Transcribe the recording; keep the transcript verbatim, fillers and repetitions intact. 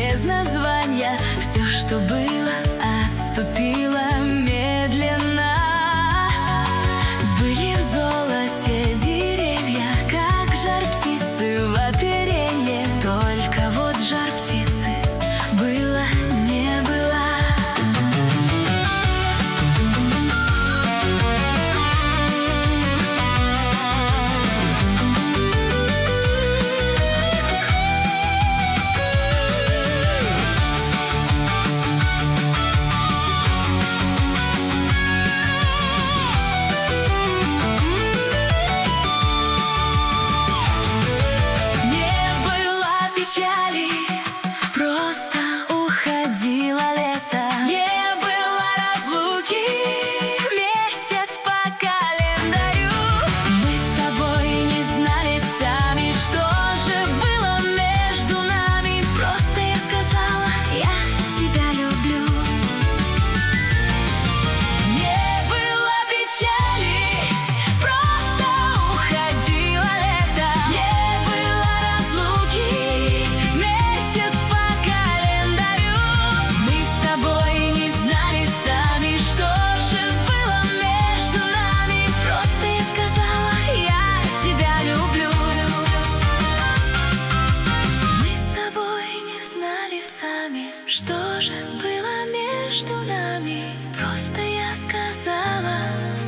без названия. Все, что было, отступило медленно. Были в золоте деревья, как жар птицы в оперенье. Только вот жар птицы было, не было. Печали, просто уходило лето. Не было разлуки, месяц по календарю. Мы с тобой не знали сами, что же было между нами. Просто я сказала: я тебя люблю. Не было печали, просто уходило лето. Не было разлуки, месяц по календарю. Мы с тобой не знали сами, что же было между нами. Просто я сказала: я тебя люблю. Мы с тобой не знали сами, что же было между нами. Просто я сказала: